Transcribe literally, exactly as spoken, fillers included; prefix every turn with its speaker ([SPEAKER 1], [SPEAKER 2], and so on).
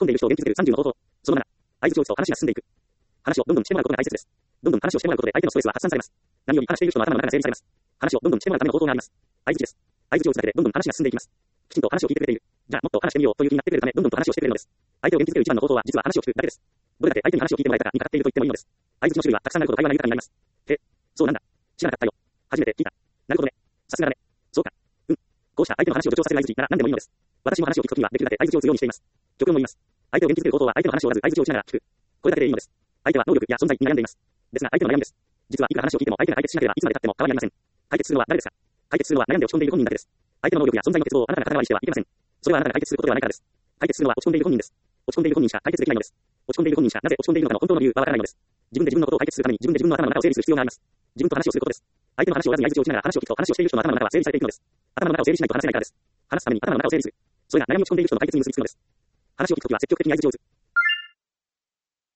[SPEAKER 1] 込んでいる人を元気づけるさんじゅうの方法。そのなな、相槌を打つと話が進んでいく。話をどんどんしてもらうことが大切です。どんどん話をしてもらうことで相手のストレスは発散されます。何より話している人の頭の中が整理されます。話をどんどんしてもらうための方法があります。相槌です。相槌を打つだけでどんどん話が進んでいきます。きちんと話を聞いてくれている。じゃあもっと話してみようという気になってくれるため、どんどんと話をしてくれるのです。相手を元気づける一番の方法は実は話を聞くだけです。どれだけ相手に話を聞いてもらえたかにかかっていると言ってもいいのです。相槌の種類はたくさんあるほど会話が豊かになります。へ、そうなんだ。知らなかったよ。初めて聞いた。なるほどね。さすがだね。そうか。うん。こうした相手の話を助長させる相槌なら何でもいいのです。私も話を聞くときにはできるだけ相槌を打つようにしています。極論も言います。相手を元気づける方法は相手の話を折らず相槌を打ちながら聞く。これだけでいいのです。相手は能力や存在に悩んでいます。ですが相手の悩みです。実はいくら話を聞いても相手が解決しなければいつまで経っても変わりありません。解決するのは誰ですか？解決するのは悩んで落ち込んでいる本人だけです。相手の能力や存在の欠乏をあなたが肩代わりしてはいけません。それはあなたが解決することではないからです。解決するのは落ち込んでいる本人です。落ち込んでいる本人しか解決できないのです。落ち込んでいる本人しかなぜ落ち込んでいるのかの本当の理由はわからないのです。自分で自分のことを解決するために自分で自分の頭の中を整理する必要があります。自分と話をすることです。相手の話を折らずに相槌を打ちながら話を聞くと話をしている人の頭の中は整理されていくのです。頭の中を整理しないと話せないからです。話すために頭の中を整理する。それが悩み落ち込んでいる人の解決に結びつくのです。話を聞くときは積極的に相槌を打つ。